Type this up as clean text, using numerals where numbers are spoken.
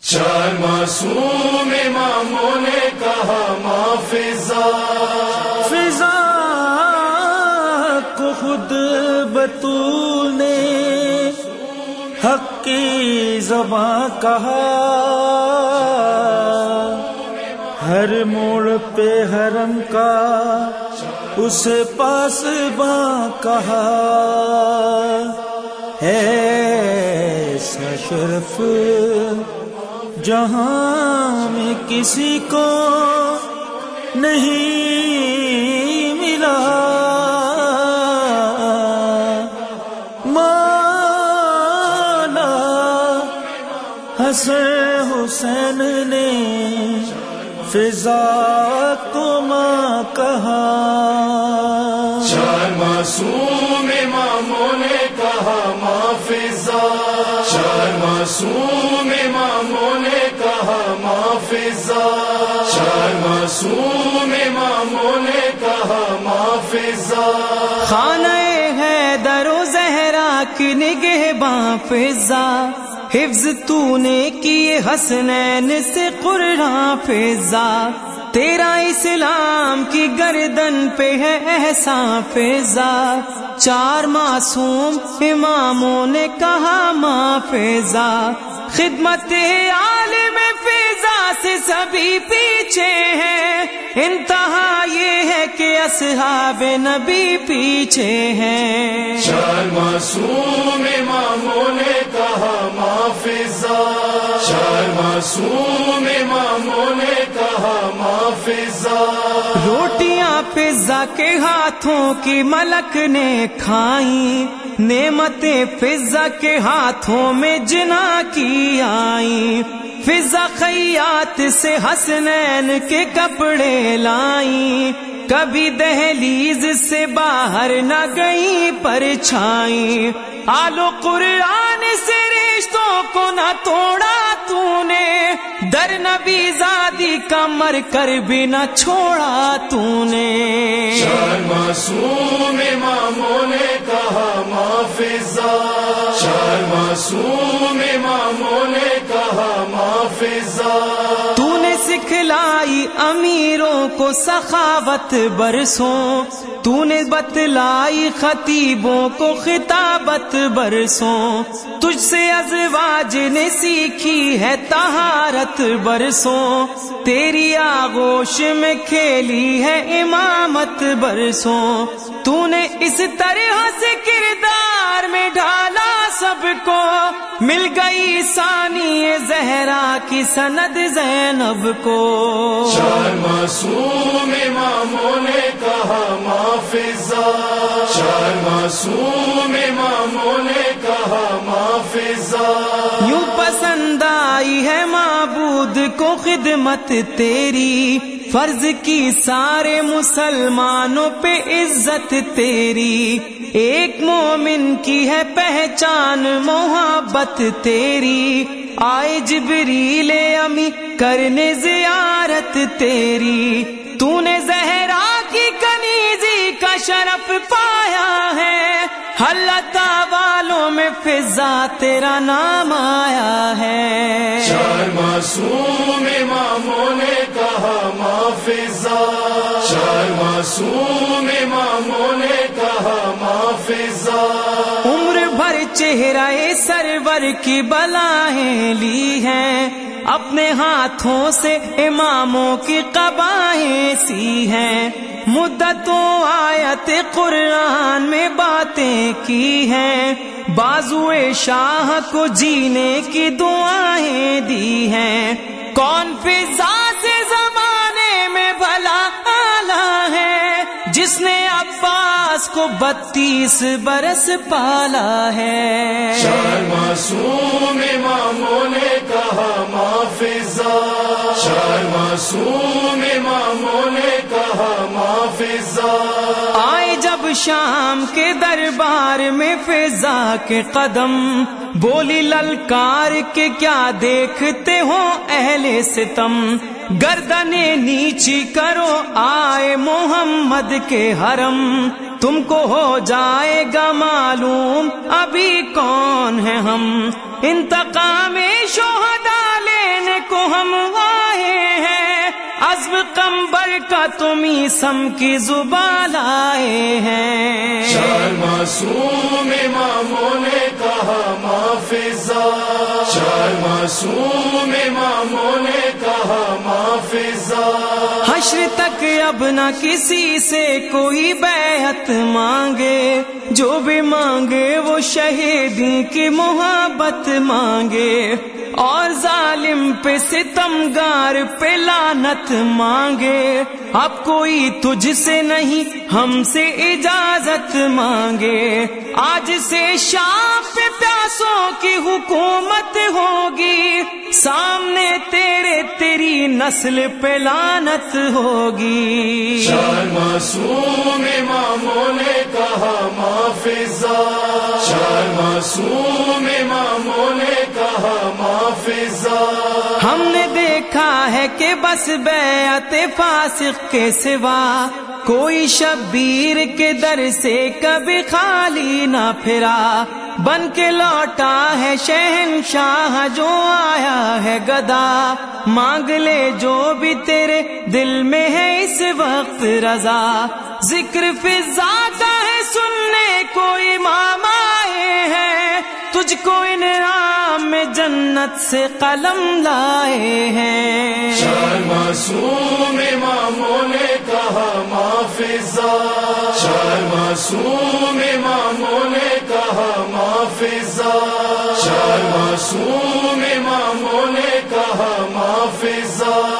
چار معصوم اماموں نے کہا ماں فضا کو خود بطول نے حق کی زباں کہا، ہر موڑ پہ حرم کا اسے پاسباں کہا، ایسا شرف جہاں میں کسی کو نہیں ملا، مولا حسن حسین نے فضا کو ماں کہا۔ چار معصوم اماموں نے کہا ماں فضا، چار معصوم اماموں نے کہا ماں فضا، چار معصوم اماموں نے کہا ماں فضا۔ خانہ حیدر و زہرا کی نگہباں فضا، حفظ تو نے کیے حسنین سے قرآن فضا، تیرا اسلام کی گردن پہ ہے احسان فضا، چار معصوم اماموں نے کہا ماں فضا، خدمت عالم فضا سے سبھی پیچھے ہیں، انتہا یہ ہے کہ اصحاب نبی پیچھے ہیں۔ چار معصوم اماموں نے کہا ماں فضا، چار معصوم اماموں نے کہا ماں فضا۔ روٹیاں فضا کے ہاتھوں کی ملک نے کھائیں، نعمتیں فضا کے ہاتھوں میں جنا کی آئیں، فضا خیاط سے حسنین کے کپڑے لائیں، کبھی دہلیز سے باہر نہ گئیں پرچھائیں، آلو قرآن سے رشتوں کو نہ توڑا تو نے، در نبی زادی کا مر کر بھی نہ چھوڑا تو نے۔ چار معصوم اماموں نے کہا ماں فضا، چار معصوم اماموں نے کہا ماں فضا۔ تو نے سکھلائی امیروں کو سخاوت برسوں، تو نے بتلائی خطیبوں کو خطابت برسوں، تجھ سے ازواج نے سیکھی ہے طہارت برسوں، تیری آغوش میں کھیلی ہے امامت برسوں، تو نے اس طرح سے کردار میں ڈھالا سب کو، مل گئی ثانی زہرا کی سند زینب کو۔ چار معصوم اماموں نے کہا ماں فضا، چار معصوم اماموں نے کہا ماں فضا۔ یوں پسند آئی ہے معبود کو خدمت تیری، فرض کی سارے مسلمانوں پہ عزت تیری، ایک مومن کی ہے پہچان محبت تیری، آئے جبریل امی کرنے زیارت تیری، تو نے زہرا کی کنیزی کا شرف پایا ہے، حلتا والوں میں فضا تیرا نام آیا ہے۔ چار معصوم اماموں نے کہا ماں فضا، چار معصوم اماموں نے کہا ماں فضا۔ عمر بھر چہرہ سرور کی بلائیں لی ہیں، اپنے ہاتھوں سے اماموں کی قبائیں سی ہیں، مدتوں آیت قرآن میں باتیں کی ہیں، بازوئے شاہ کو جینے کی دعائیں دی ہیں، کون فضا سے زمانے میں بھلا آلہ ہے، جس نے عباس کو 32 برس پالا ہے۔ چار معصوم اماموں نے کہا ماں فضا، چار معصوم اماموں نے کہا ماں فضا۔ آئے جب شام کے دربار میں فضا کے قدم، بولی للکار کے کیا دیکھتے ہو اہل ستم، گردنیں نیچی کرو آئے محمد کے حرم، تم کو ہو جائے گا معلوم ابھی کون ہے ہم، انتقام شہداء لینے کو ہم آئے ہیں، عزم قمبر کا تمہیں سم کی زبان لائے ہیں۔ شان معصوم اماموں نے کہا مافزا، شان معصوم اماموں نے کہا مافزا۔ حشر تک اب نہ کسی سے کوئی بیعت مانگے، جو بھی مانگے وہ شہیدی کی محبت مانگے، اور ظالم پہ ستمگار پہ لعنت مانگے۔ اب کوئی تجھ سے نہیں ہم سے اجازت مانگے، آج سے شام پہ پیاسوں کی حکومت ہوگی، سامنے تیرے تیری نسل پہ لعنت ہوگی۔ شان معصوم اماموں نے کہا مافزا، شان معصوم اماموں نے کہا مافزا۔ ہم نے دیکھا ہے کہ بس بیعت فاسق کے سوا کوئی شبیر کے در سے کبھی خالی نہ پھرا، بن کے لوٹا ہے شہنشاہ جو آیا ہے گدا، مانگ لے جو بھی تیرے دل میں ہے اس وقت رضا۔ ذکر فضا کا ہے سننے کو امام آئے ہیں، تجھ کو انعام میں جنت سے قلم لائے ہیں۔ شان معصوم اماموں نے کہا مافزا، شان معصوم اماموں نے کہا مافزا، شان معصوم اماموں نے کہا مافزا۔